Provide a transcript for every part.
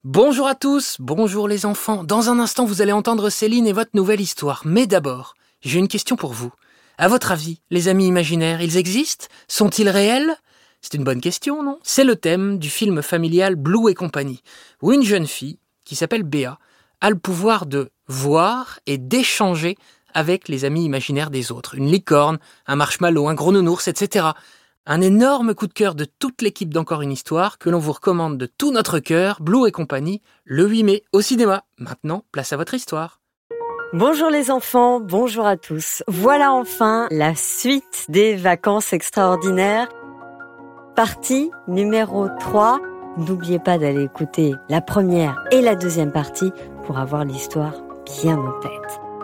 Bonjour à tous, bonjour les enfants. Dans un instant, vous allez entendre Céline et votre nouvelle histoire. Mais d'abord, j'ai une question pour vous. À votre avis, les amis imaginaires, ils existent ? Sont-ils réels ? C'est une bonne question, non ? C'est le thème du film familial Blue et compagnie, où une jeune fille, qui s'appelle Béa, a le pouvoir de voir et d'échanger avec les amis imaginaires des autres. Une licorne, un marshmallow, un gros nounours, etc. Un énorme coup de cœur de toute l'équipe d'Encore une histoire que l'on vous recommande de tout notre cœur, Blue et compagnie, le 8 mai au cinéma. Maintenant, place à votre histoire. Bonjour les enfants, bonjour à tous. Voilà enfin la suite des vacances extraordinaires. Partie numéro 3. N'oubliez pas d'aller écouter la première et la deuxième partie pour avoir l'histoire bien en tête.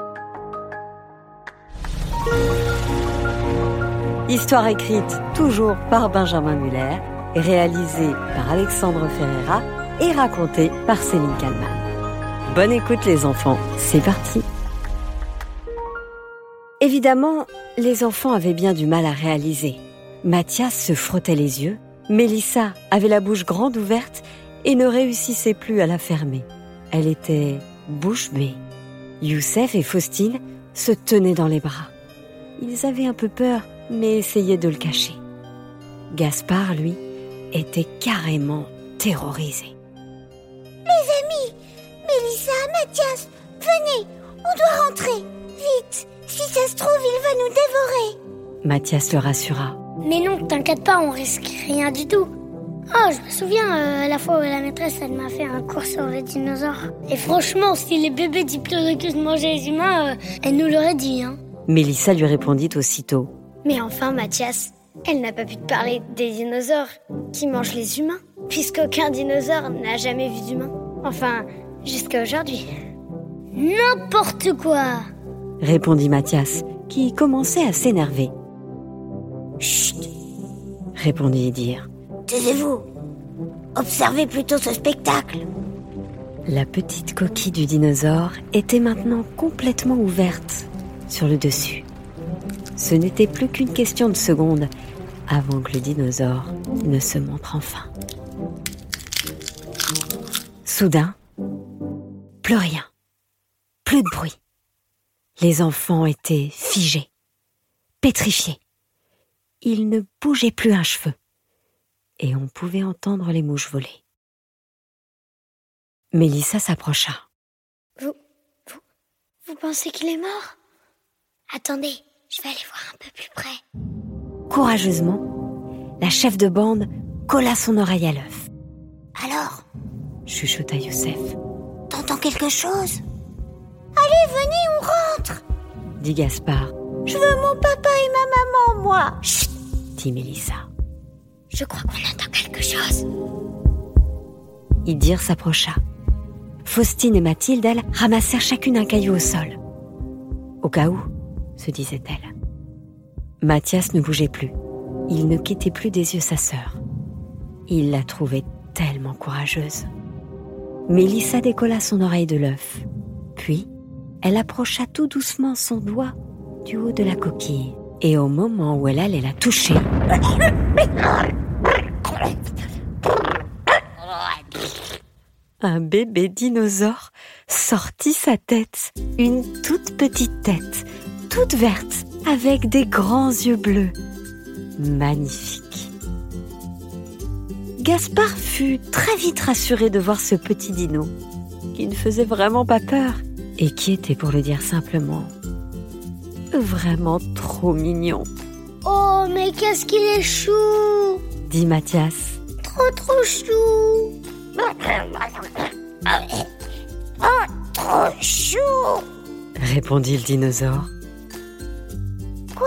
Histoire écrite toujours par Benjamin Muller, réalisée par Alexandre Ferreira et racontée par Céline Kallmann. Bonne écoute les enfants, c'est parti. Évidemment, les enfants avaient bien du mal à réaliser. Mathias se frottait les yeux, Mélissa avait la bouche grande ouverte et ne réussissait plus à la fermer. Elle était bouche bée. Youssef et Faustine se tenaient dans les bras. Ils avaient un peu peur, mais essayaient de le cacher. Gaspard, lui, était carrément terrorisé. Les amis, Mélissa, Mathias, venez, on doit rentrer, vite. Si ça se trouve, il va nous dévorer. Mathias le rassura. Mais non, t'inquiète pas, on risque rien du tout. Oh, je me souviens, la fois où la maîtresse, elle m'a fait un cours sur les dinosaures. Et franchement, si les bébés diplodocus mangeaient les humains, elle nous l'aurait dit, hein. Mélissa lui répondit aussitôt. Mais enfin, Mathias, elle n'a pas pu te parler des dinosaures qui mangent les humains, puisqu'aucun dinosaure n'a jamais vu d'humain. Enfin, jusqu'à aujourd'hui. N'importe quoi, répondit Mathias, qui commençait à s'énerver. Chut, Répondit Idir. taisez-vous. Observez plutôt ce spectacle. La petite coquille du dinosaure était maintenant complètement ouverte sur le dessus. Ce n'était plus qu'une question de secondes avant que le dinosaure ne se montre enfin. Soudain, plus rien, plus de bruit. Les enfants étaient figés, pétrifiés. Ils ne bougeaient plus un cheveu et on pouvait entendre les mouches voler. Mélissa s'approcha. Vous pensez qu'il est mort ? Attendez, je vais aller voir un peu plus près. Courageusement, la chef de bande colla son oreille à l'œuf. Alors, Chuchota Youssef. t'entends quelque chose ? Allez, venez, on rentre. Dit Gaspard. Je veux mon papa et ma maman, moi. Chut, dit Mélissa. Je crois qu'on entend quelque chose. Idir s'approcha. Faustine et Mathilde, elles, ramassèrent chacune un caillou au sol. Au cas où, se disait-elle. Mathias ne bougeait plus. Il ne quittait plus des yeux sa sœur. Il la trouvait tellement courageuse. Mélissa décolla son oreille de l'œuf. Puis, elle approcha tout doucement son doigt du haut de la coquille. Et au moment où elle allait la toucher, un bébé dinosaure sortit sa tête. Une toute petite tête, toute verte, avec des grands yeux bleus. Magnifique. Gaspard fut très vite rassuré de voir ce petit dino, qui ne faisait vraiment pas peur, et qui était, pour le dire simplement, vraiment trop mignon. Oh, mais qu'est-ce qu'il est chou ! Dit Mathias. Trop chou ! Oh, trop chou. Répondit le dinosaure. Quoi ?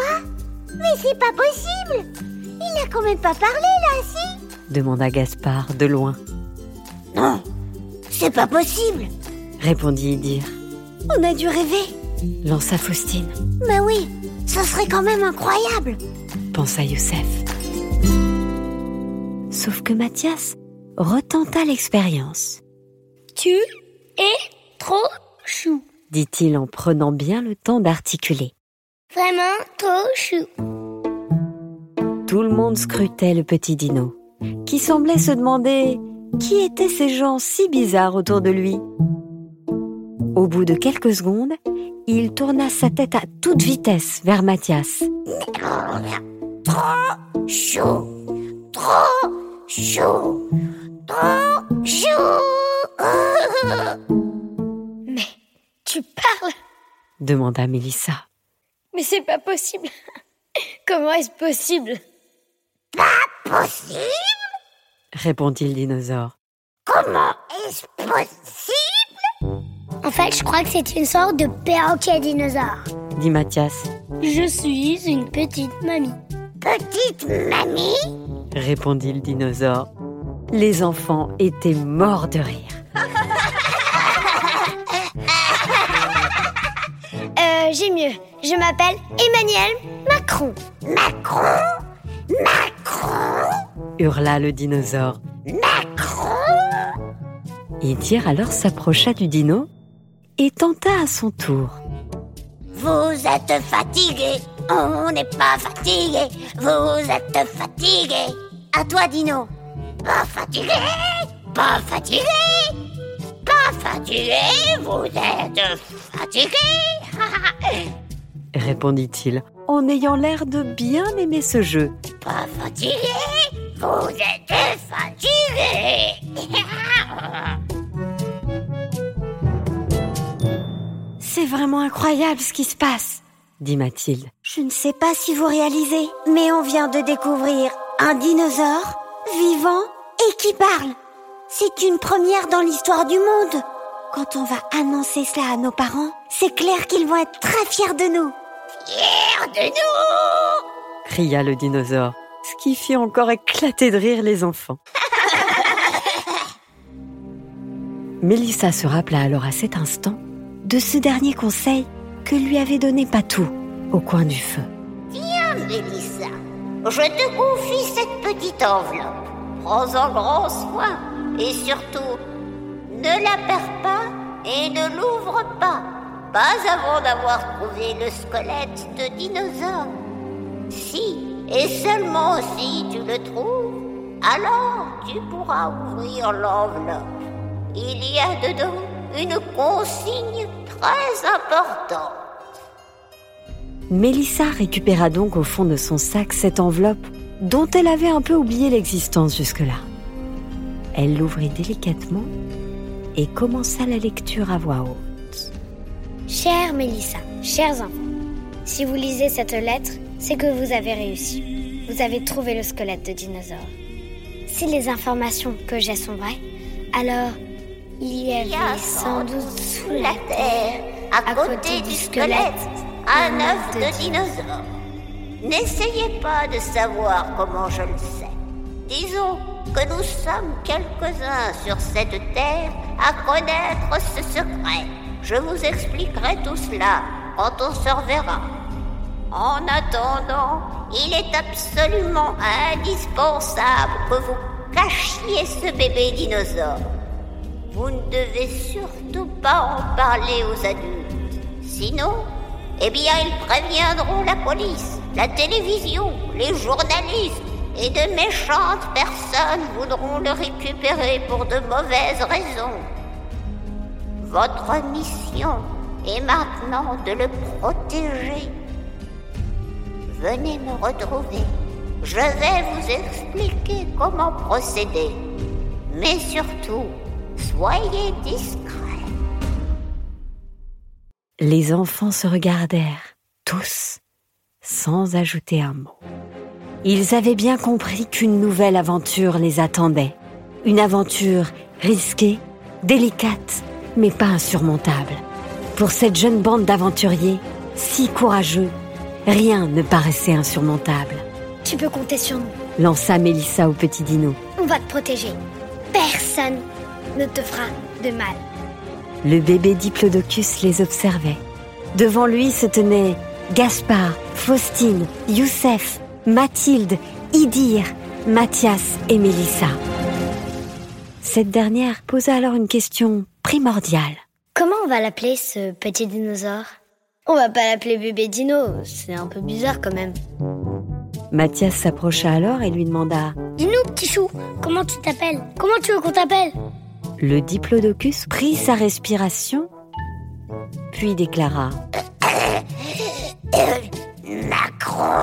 Mais c'est pas possible. Il n'a quand même pas parlé, là, si ? Demanda Gaspard de loin. Non, c'est pas possible. Répondit Idir. On a dû rêver. Lança Faustine. Mais oui, ce serait quand même incroyable. Pensa Youssef. Sauf que Mathias retenta l'expérience. Tu es trop chou. Dit-il en prenant bien le temps d'articuler. Vraiment trop chou. Tout le monde scrutait le petit dino, qui semblait se demander qui étaient ces gens si bizarres autour de lui. Au bout de quelques secondes, il tourna sa tête à toute vitesse vers Mathias. Trop chaud, trop chaud, trop chaud. Mais tu parles? Demanda Mélissa. Mais c'est pas possible. Comment est-ce possible? Pas possible? Répondit le dinosaure. Comment est-ce possible? En fait, je crois que c'est une sorte de perroquet dinosaure. Dit Mathias. Je suis une petite mamie. Petite mamie? Répondit le dinosaure. Les enfants étaient morts de rire. J'ai mieux. Je m'appelle Emmanuel Macron. Macron? Macron? Hurla le dinosaure. Macron? Idir alors s'approcha du dino et tenta à son tour. Vous êtes fatigué. On n'est pas fatigué. Vous êtes fatigué. À toi, Dino. Pas fatigué. Pas fatigué. Pas fatigué. Vous êtes fatigué. Répondit-il en ayant l'air de bien aimer ce jeu. Pas fatigué. Vous êtes fatigué. C'est vraiment incroyable ce qui se passe, dit Mathilde. Je ne sais pas si vous réalisez, mais on vient de découvrir un dinosaure vivant et qui parle. C'est une première dans l'histoire du monde. Quand on va annoncer cela à nos parents, c'est clair qu'ils vont être très fiers de nous. Fiers de nous! Cria le dinosaure, ce qui fit encore éclater de rire les enfants. Mélissa se rappela alors à cet instant de ce dernier conseil que lui avait donné Patou au coin du feu. Tiens, Mélissa, je te confie cette petite enveloppe. Prends-en grand soin et surtout, ne la perds pas et ne l'ouvre pas. Pas avant d'avoir trouvé le squelette de dinosaure. Si, et seulement si tu le trouves, alors tu pourras ouvrir l'enveloppe. Il y a dedans une consigne très importante. Mélissa récupéra donc au fond de son sac cette enveloppe dont elle avait un peu oublié l'existence jusque-là. Elle l'ouvrit délicatement et commença la lecture à voix haute. Chère Mélissa, chers enfants, si vous lisez cette lettre, c'est que vous avez réussi. Vous avez trouvé le squelette de dinosaure. Si les informations que j'ai sont vraies, alors il y avait sans doute sous la terre, à côté du squelette, un œuf de dinosaure. N'essayez pas de savoir comment je le sais. Disons que nous sommes quelques-uns sur cette terre à connaître ce secret. Je vous expliquerai tout cela quand on se reverra. En attendant, il est absolument indispensable que vous cachiez ce bébé dinosaure. Vous ne devez surtout pas en parler aux adultes. Sinon, eh bien, ils préviendront la police, la télévision, les journalistes, et de méchantes personnes voudront le récupérer pour de mauvaises raisons. Votre mission est maintenant de le protéger. Venez me retrouver. Je vais vous expliquer comment procéder. Mais surtout, soyez discrets. Les enfants se regardèrent, tous, sans ajouter un mot. Ils avaient bien compris qu'une nouvelle aventure les attendait. Une aventure risquée, délicate, mais pas insurmontable. Pour cette jeune bande d'aventuriers, si courageux, rien ne paraissait insurmontable. Tu peux compter sur nous. Lança Mélissa au petit dino. On va te protéger. Personne ne te fera de mal. Le bébé diplodocus les observait. Devant lui se tenaient Gaspard, Faustine, Youssef, Mathilde, Idir, Mathias et Mélissa. Cette dernière posa alors une question primordiale. Comment on va l'appeler, ce petit dinosaure? On va pas l'appeler bébé dino, c'est un peu bizarre quand même. Mathias s'approcha alors et lui demanda « Dis-nous, petit chou, comment tu t'appelles? Comment tu veux qu'on t'appelle ?» Le diplodocus prit sa respiration, puis déclara Macron.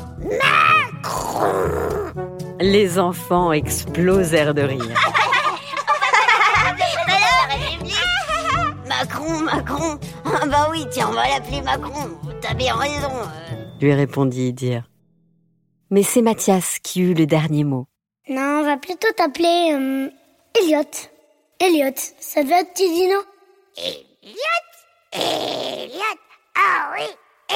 Les enfants explosèrent de rire. Macron. Ah bah oui, tiens, on va l'appeler Macron. T'as bien raison. Lui répondit Idir. Mais c'est Mathias qui eut le dernier mot. Non, on va plutôt t'appeler Elliot. Elliot, ça te va, petit dino? Elliot. Ah oui.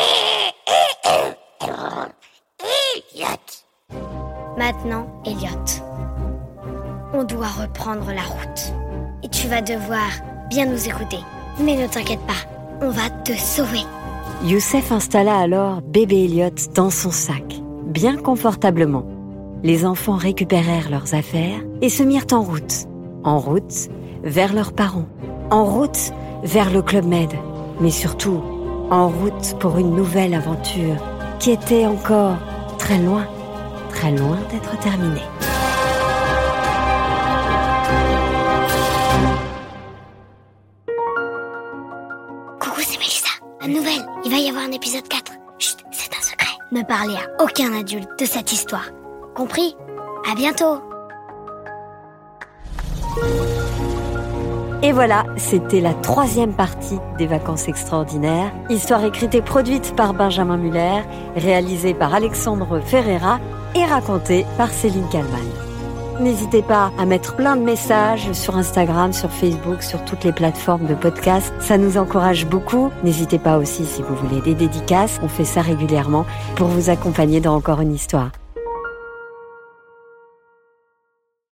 Elliot. Maintenant, Elliot, on doit reprendre la route. Et tu vas devoir bien nous écouter. Mais ne t'inquiète pas, on va te sauver. Youssef installa alors bébé Elliot dans son sac, bien confortablement. Les enfants récupérèrent leurs affaires et se mirent en route. En route vers leurs parents. En route vers le Club Med. Mais surtout, en route pour une nouvelle aventure qui était encore très loin d'être terminée. Coucou, c'est Mélissa. Bonne nouvelle, il va y avoir un épisode 4. Chut, c'est un secret. Ne parlez à aucun adulte de cette histoire. Compris? À bientôt. Et voilà, c'était la 3e partie des Vacances extraordinaires. Histoire écrite et produite par Benjamin Muller, réalisée par Alexandre Ferreira et racontée par Céline Kallmann. N'hésitez pas à mettre plein de messages sur Instagram, sur Facebook, sur toutes les plateformes de podcast. Ça nous encourage beaucoup. N'hésitez pas aussi si vous voulez des dédicaces. On fait ça régulièrement pour vous accompagner dans Encore une histoire.